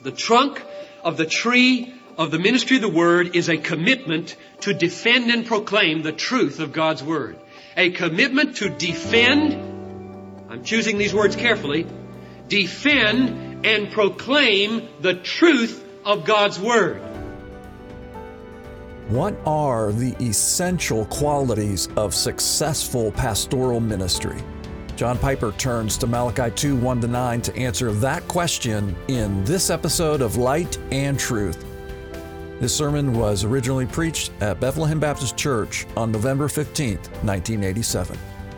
The trunk of the tree of the ministry of the Word is a commitment to defend and proclaim the truth of God's Word. A commitment to defend, I'm choosing these words carefully, defend and proclaim the truth of God's Word. What are the essential qualities of successful pastoral ministry? John Piper turns to Malachi 2, 1-9 to answer that question in this episode of Light and Truth. This sermon was originally preached at Bethlehem Baptist Church on November 15, 1987.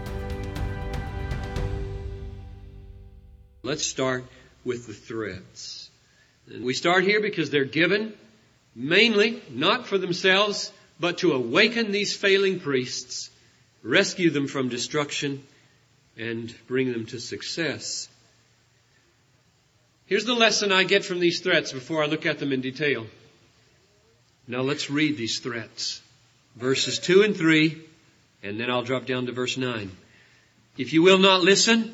Let's start with the threats. And we start here because they're given mainly not for themselves, but to awaken these failing priests, rescue them from destruction, and bring them to success. Here's the lesson I get from these threats before I look at them in detail. Now let's read these threats. Verses 2 and 3, and then I'll drop down to verse 9. If you will not listen,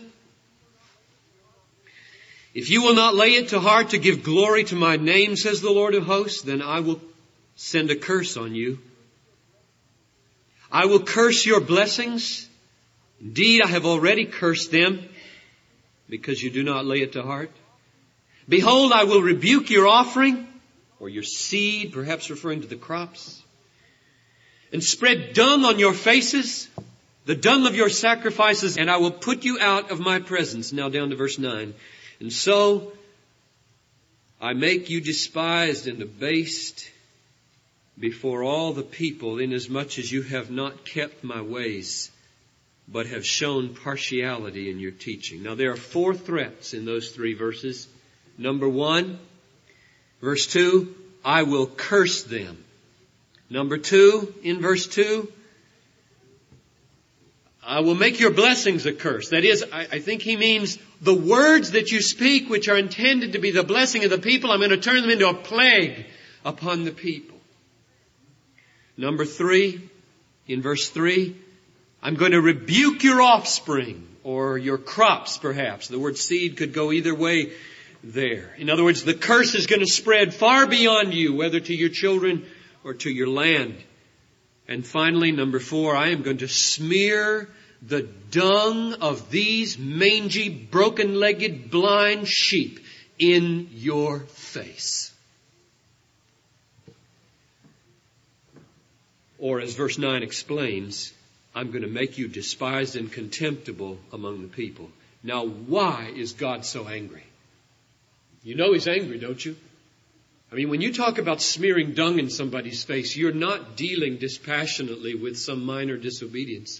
if you will not lay it to heart to give glory to my name, says the Lord of hosts, then I will send a curse on you. I will curse your blessings. Indeed, I have already cursed them because you do not lay it to heart. Behold, I will rebuke your offering or your seed, perhaps referring to the crops, and spread dung on your faces, the dung of your sacrifices, and I will put you out of my presence. Now down to verse 9. And so I make you despised and abased before all the people, inasmuch as you have not kept my ways, but have shown partiality in your teaching. Now there are 4 threats in those 3 verses. Number 1, verse 2, I will curse them. Number 2, in verse 2, I will make your blessings a curse. That is, I think he means the words that you speak, which are intended to be the blessing of the people, I'm going to turn them into a plague upon the people. Number 3, in verse 3, I'm going to rebuke your offspring, or your crops perhaps. The word seed could go either way there. In other words, the curse is going to spread far beyond you, whether to your children or to your land. And finally, number 4, I am going to smear the dung of these mangy, broken-legged, blind sheep in your face. Or as verse 9 explains, I'm going to make you despised and contemptible among the people. Now, why is God so angry? You know He's angry, don't you? I mean, when you talk about smearing dung in somebody's face, you're not dealing dispassionately with some minor disobedience.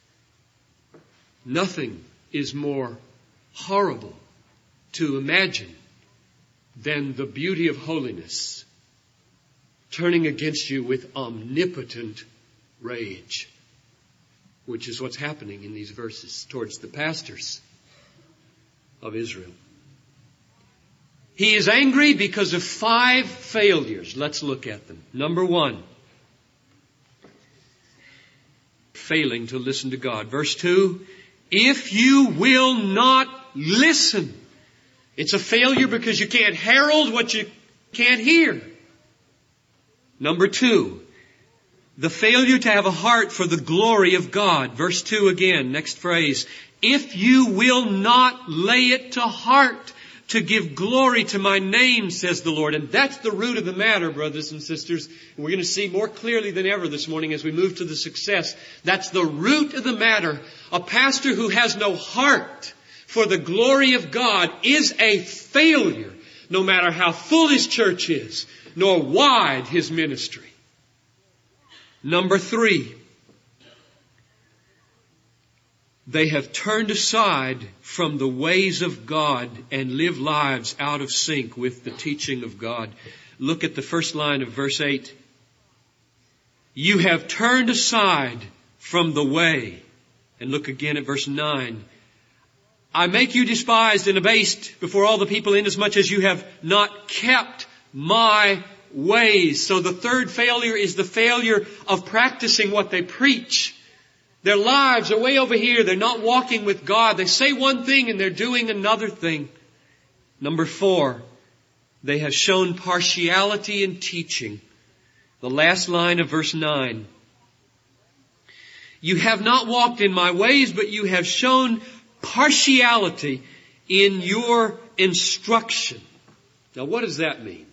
Nothing is more horrible to imagine than the beauty of holiness turning against you with omnipotent rage, which is what's happening in these verses towards the pastors of Israel. He is angry because of 5 failures. Let's look at them. Number 1, failing to listen to God. Verse 2, if you will not listen. It's a failure because you can't herald what you can't hear. Number 2, the failure to have a heart for the glory of God. Verse 2 again, next phrase. If you will not lay it to heart to give glory to my name, says the Lord. And that's the root of the matter, brothers and sisters. And we're going to see more clearly than ever this morning as we move to the success. That's the root of the matter. A pastor who has no heart for the glory of God is a failure, no matter how full his church is, nor wide his ministry. Number 3, they have turned aside from the ways of God and live lives out of sync with the teaching of God. Look at the first line of verse 8. You have turned aside from the way. And look again at verse 9. I make you despised and abased before all the people, inasmuch as you have not kept my ways. So the third failure is the failure of practicing what they preach. Their lives are way over here. They're not walking with God. They say one thing and they're doing another thing. Number 4, They have shown partiality in teaching. The last line of verse 9. You have not walked in my ways, but you have shown partiality in your instruction. Now, what does that mean?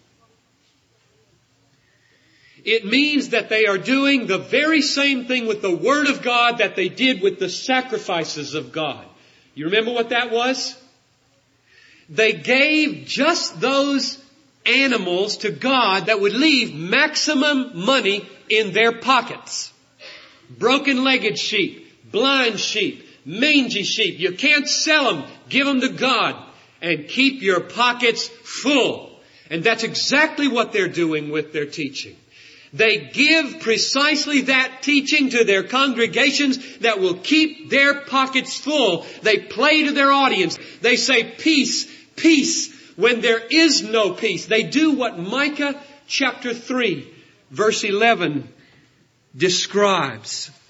It means that they are doing the very same thing with the Word of God that they did with the sacrifices of God. You remember what that was? They gave just those animals to God that would leave maximum money in their pockets. Broken-legged sheep, blind sheep, mangy sheep. You can't sell them. Give them to God and keep your pockets full. And that's exactly what they're doing with their teaching. They give precisely that teaching to their congregations that will keep their pockets full. They play to their audience. They say peace, peace, when there is no peace. They do what Micah chapter 3, verse 11 describes.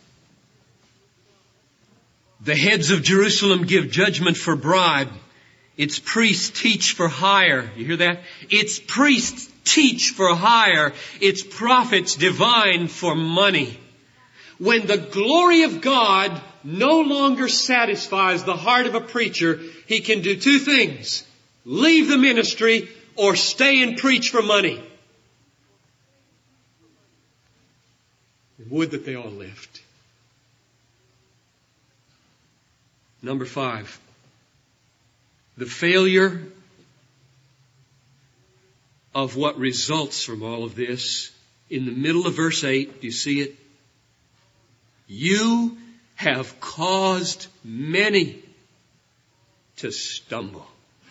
The heads of Jerusalem give judgment for bribe. Its priests teach for hire. You hear that? Its priests teach for hire. Its prophets divine for money. When the glory of God no longer satisfies the heart of a preacher, he can do two things. Leave the ministry or stay and preach for money. Would that they all left. Number 5. The failure of what results from all of this. In the middle of verse 8, do you see it? You have caused many to stumble.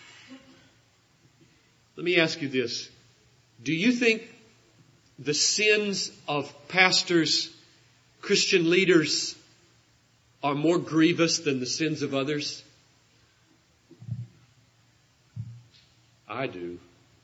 Let me ask you this. Do you think the sins of pastors, Christian leaders, are more grievous than the sins of others? I do.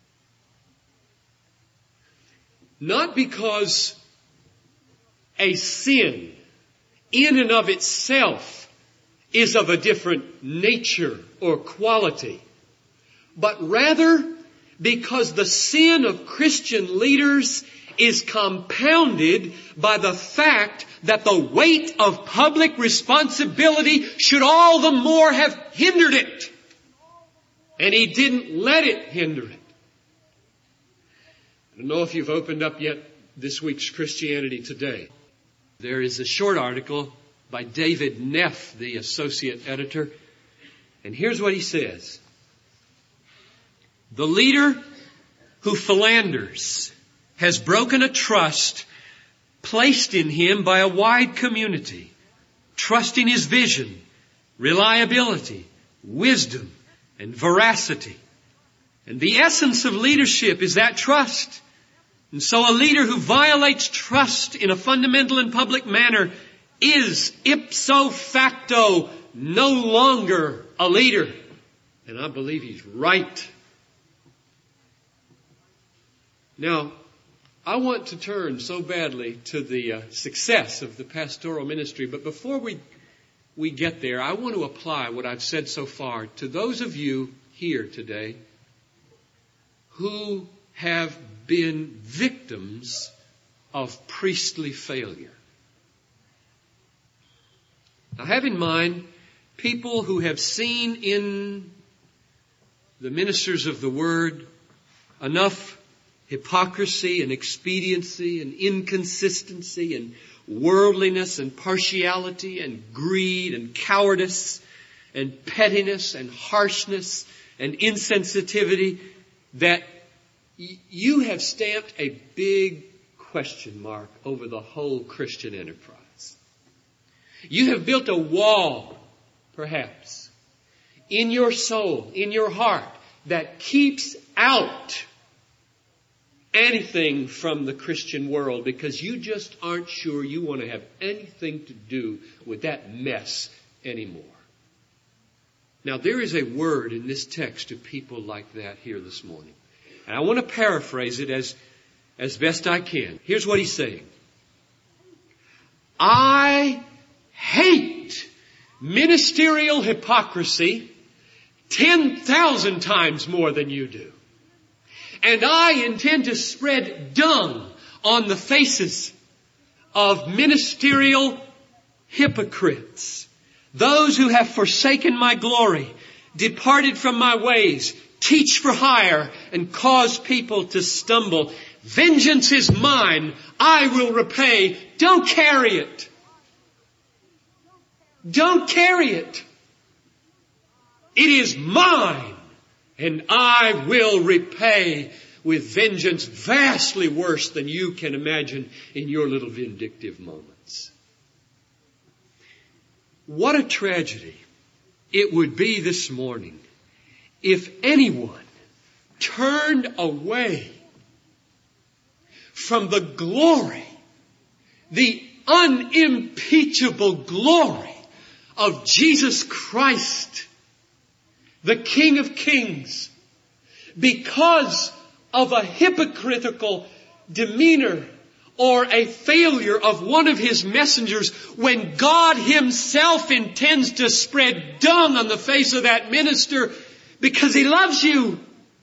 Not because a sin in and of itself is of a different nature or quality, but rather because the sin of Christian leaders is compounded by the fact that the weight of public responsibility should all the more have hindered it. And he didn't let it hinder it. I don't know if you've opened up yet this week's Christianity Today. There is a short article by David Neff, the associate editor. And here's what he says. The leader who philanders has broken a trust placed in him by a wide community. Trust in his vision, reliability, wisdom, and veracity. And the essence of leadership is that trust. And so a leader who violates trust in a fundamental and public manner is ipso facto no longer a leader. And I believe he's right. Now, I want to turn so badly to the success of the pastoral ministry, but before we get there, I want to apply what I've said so far to those of you here today who have been victims of priestly failure. Now, have in mind people who have seen in the ministers of the Word enough hypocrisy and expediency and inconsistency and worldliness and partiality and greed and cowardice and pettiness and harshness and insensitivity that you have stamped a big question mark over the whole Christian enterprise. You have built a wall, perhaps, in your soul, in your heart, that keeps out anything from the Christian world because you just aren't sure you want to have anything to do with that mess anymore. Now, there is a word in this text to people like that here this morning. And I want to paraphrase it as best I can. Here's what he's saying. I hate ministerial hypocrisy 10,000 times more than you do. And I intend to spread dung on the faces of ministerial hypocrites, those who have forsaken my glory, departed from my ways, teach for hire, and cause people to stumble. Vengeance is mine, I will repay. Don't carry it. Don't carry it. It is mine, and I will repay with vengeance vastly worse than you can imagine in your little vindictive moments. What a tragedy it would be this morning if anyone turned away from the glory, the unimpeachable glory of Jesus Christ, the King of Kings, because of a hypocritical demeanor or a failure of one of His messengers, when God Himself intends to spread dung on the face of that minister because He loves you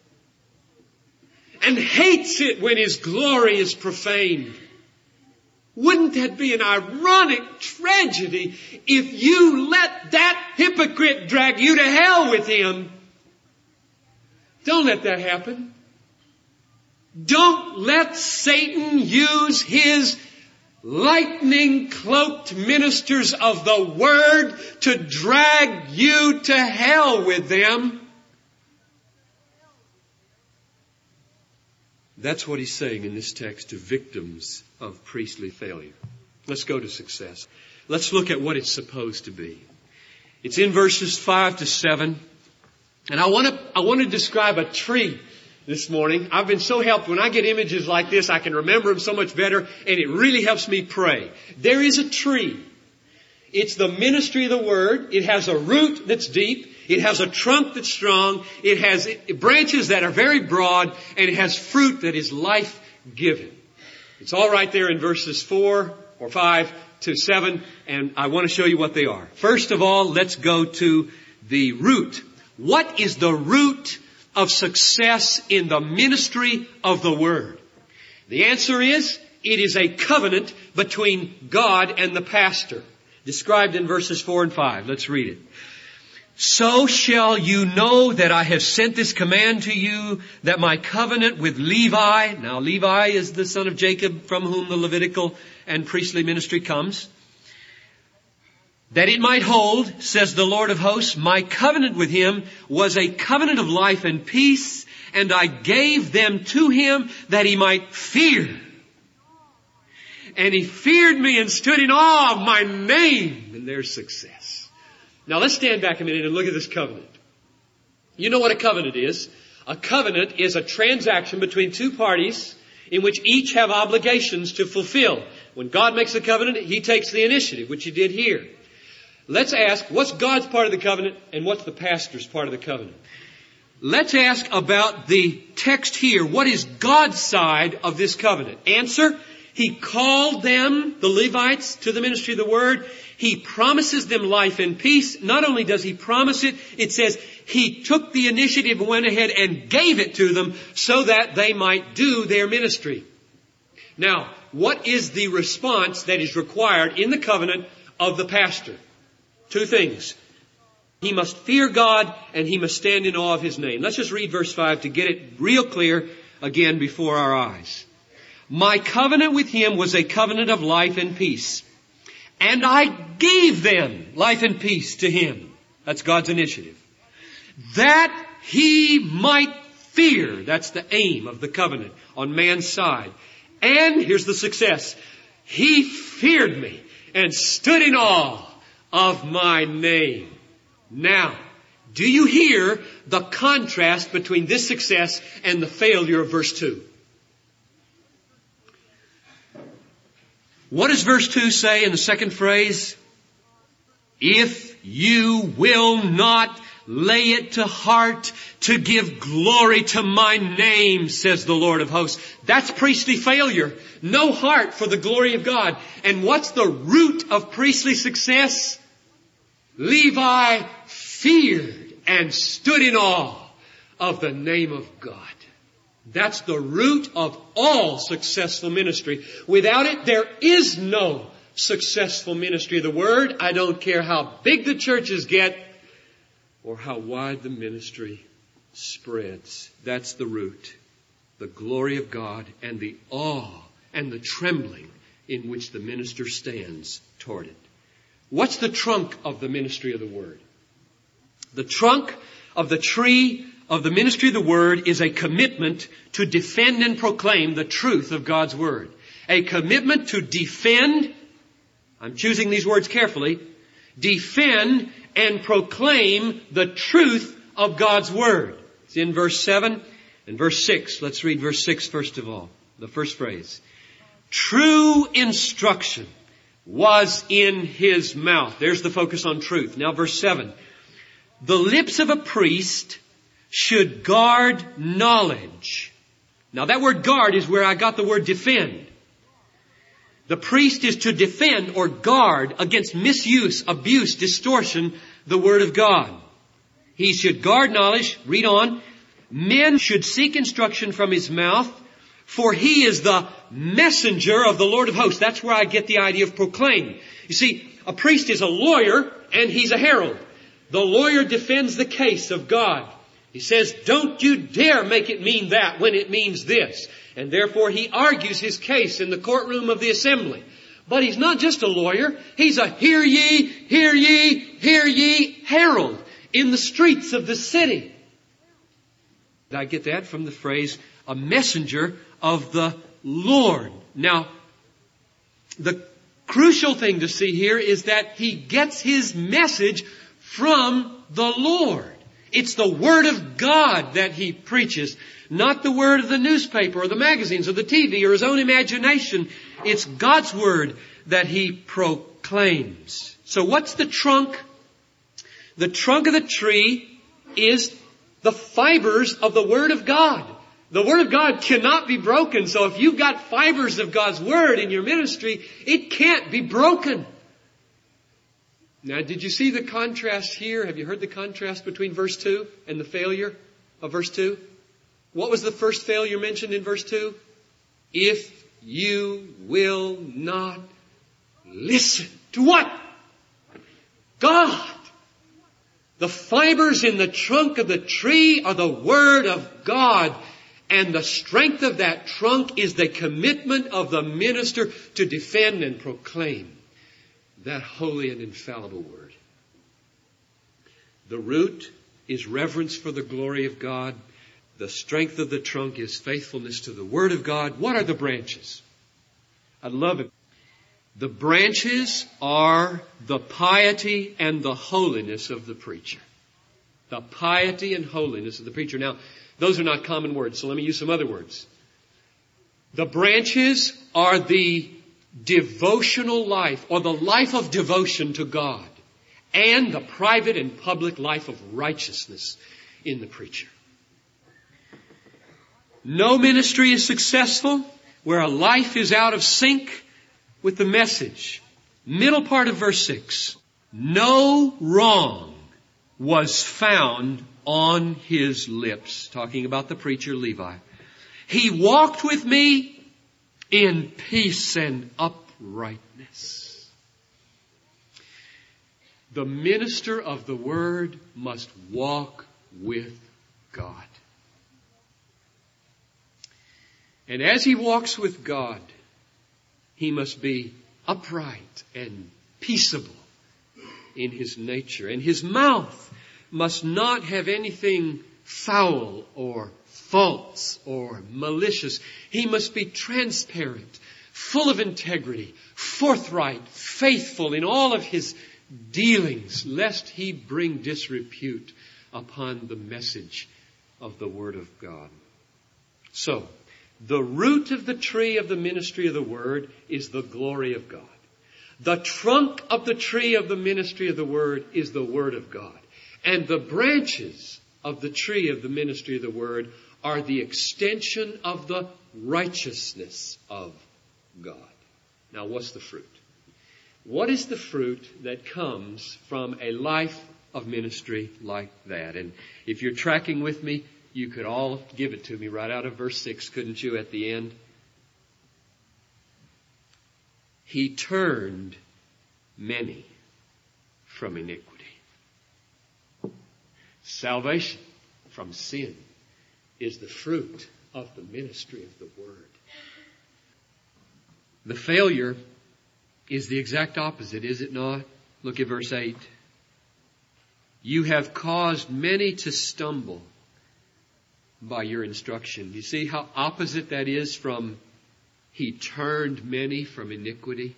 and hates it when His glory is profaned. Wouldn't that be an ironic tragedy if you let that hypocrite drag you to hell with him? Don't let that happen. Don't let Satan use his lightning-cloaked ministers of the Word to drag you to hell with them. That's what he's saying in this text to victims of priestly failure. Let's go to success. Let's look at what it's supposed to be. It's in verses 5 to 7. And I want to describe a tree this morning. I've been so helped. When I get images like this, I can remember them so much better, and it really helps me pray. There is a tree. It's the ministry of the Word. It has a root that's deep. It has a trunk that's strong. It has branches that are very broad, and it has fruit that is life-giving. It's all right there in verses 4 or 5 to 7, and I want to show you what they are. First of all, let's go to the root. What is the root of success in the ministry of the Word? The answer is, it is a covenant between God and the pastor, described in verses 4 and 5. Let's read it. So shall you know that I have sent this command to you, that my covenant with Levi, now Levi is the son of Jacob from whom the Levitical and priestly ministry comes, that it might hold, says the Lord of hosts, my covenant with him was a covenant of life and peace, and I gave them to him that he might fear. And he feared me and stood in awe of my name. And there's success. Now let's stand back a minute and look at this covenant. You know what a covenant is. A covenant is a transaction between two parties in which each have obligations to fulfill. When God makes a covenant, He takes the initiative, which He did here. Let's ask, what's God's part of the covenant and what's the pastor's part of the covenant? Let's ask about the text here. What is God's side of this covenant? Answer, He called them, the Levites, to the ministry of the Word. He promises them life and peace. Not only does He promise it, it says He took the initiative and went ahead and gave it to them so that they might do their ministry. Now, what is the response that is required in the covenant of the pastor? Two things. He must fear God and he must stand in awe of His name. Let's just read verse 5 to get it real clear again before our eyes. My covenant with him was a covenant of life and peace. And I gave them life and peace to him. That's God's initiative. That he might fear. That's the aim of the covenant on man's side. And here's the success. He feared me and stood in awe of my name. Now, do you hear the contrast between this success and the failure of verse 2? What does verse 2 say in the second phrase? If you will not lay it to heart to give glory to my name, says the Lord of hosts. That's priestly failure. No heart for the glory of God. And what's the root of priestly success? Levi feared and stood in awe of the name of God. That's the root of all successful ministry. Without it, there is no successful ministry of the Word. I don't care how big the churches get or how wide the ministry spreads. That's the root. The glory of God and the awe and the trembling in which the minister stands toward it. What's the trunk of the ministry of the Word? The trunk of the tree of the ministry of the Word is a commitment to defend and proclaim the truth of God's Word. A commitment to defend, I'm choosing these words carefully, defend and proclaim the truth of God's Word. It's in verse 7 and verse 6. Let's read verse 6 first of all. The first phrase. True instruction was in his mouth. There's the focus on truth. Now verse 7. The lips of a priest should guard knowledge. Now that word guard is where I got the word defend. The priest is to defend or guard against misuse, abuse, distortion, the Word of God. He should guard knowledge. Read on. Men should seek instruction from his mouth, for he is the messenger of the Lord of hosts. That's where I get the idea of proclaim. You see, a priest is a lawyer and he's a herald. The lawyer defends the case of God. He says, don't you dare make it mean that when it means this. And therefore he argues his case in the courtroom of the assembly. But he's not just a lawyer. He's a hear ye, hear ye, hear ye herald in the streets of the city. I get that from the phrase, a messenger of the Lord. Now, the crucial thing to see here is that he gets his message from the Lord. It's the Word of God that he preaches, not the word of the newspaper or the magazines or the TV or his own imagination. It's God's Word that he proclaims. So what's the trunk? The trunk of the tree is the fibers of the Word of God. The Word of God cannot be broken. So if you've got fibers of God's Word in your ministry, it can't be broken. Now, did you see the contrast here? Have you heard the contrast between verse 2 and the failure of verse 2? What was the first failure mentioned in verse 2? If you will not listen to what? God. The fibers in the trunk of the tree are the Word of God. And the strength of that trunk is the commitment of the minister to defend and proclaim that holy and infallible Word. The root is reverence for the glory of God. The strength of the trunk is faithfulness to the Word of God. What are the branches? I love it. The branches are the piety and the holiness of the preacher. The piety and holiness of the preacher. Now, those are not common words, so let me use some other words. The branches are the devotional life, or the life of devotion to God, and the private and public life of righteousness in the preacher. No ministry is successful where a life is out of sync with the message. Middle part of verse 6. No wrong was found on his lips. Talking about the preacher Levi. He walked with me in peace and uprightness. The minister of the Word must walk with God. And as he walks with God, he must be upright and peaceable in his nature. And his mouth must not have anything foul or false or malicious. He must be transparent, full of integrity, forthright, faithful in all of his dealings, lest he bring disrepute upon the message of the Word of God. So, the root of the tree of the ministry of the Word is the glory of God. The trunk of the tree of the ministry of the Word is the Word of God. And the branches of the tree of the ministry of the Word are the extension of the righteousness of God. Now, what's the fruit? What is the fruit that comes from a life of ministry like that? And if you're tracking with me, You could all give it to me right out of verse 6, couldn't you, at the end? He turned many from iniquity. Salvation from sin is the fruit of the ministry of the Word. The failure is the exact opposite, is it not? Look at verse 8. You have caused many to stumble by your instruction. You see how opposite that is from He turned many from iniquity?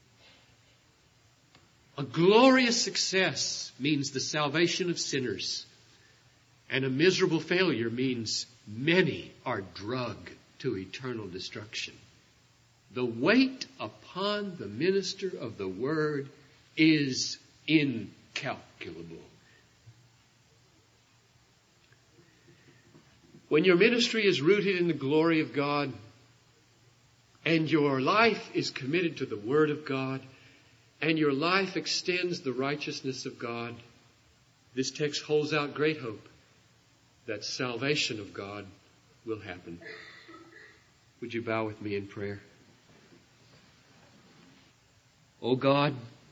A glorious success means the salvation of sinners. And a miserable failure means many are drugged to eternal destruction. The weight upon the minister of the Word is incalculable. When your ministry is rooted in the glory of God and your life is committed to the Word of God and your life extends the righteousness of God, this text holds out great hope that salvation of God will happen. Would you bow with me in prayer? O God,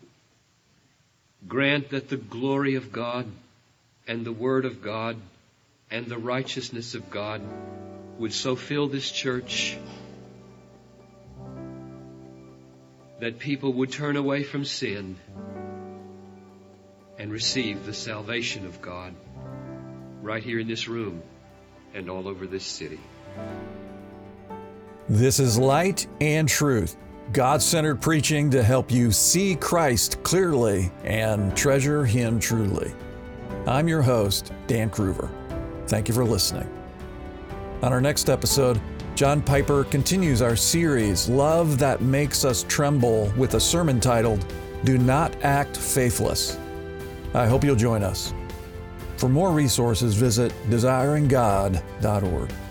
grant that the glory of God and the Word of God and the righteousness of God would so fill this church that people would turn away from sin and receive the salvation of God right here in this room and all over this city. This is Light and Truth, God-centered preaching to help you see Christ clearly and treasure Him truly. I'm your host, Dan Kruver. Thank you for listening. On our next episode, John Piper continues our series, Love That Makes Us Tremble, with a sermon titled, Do Not Act Faithless. I hope you'll join us. For more resources, visit desiringgod.org.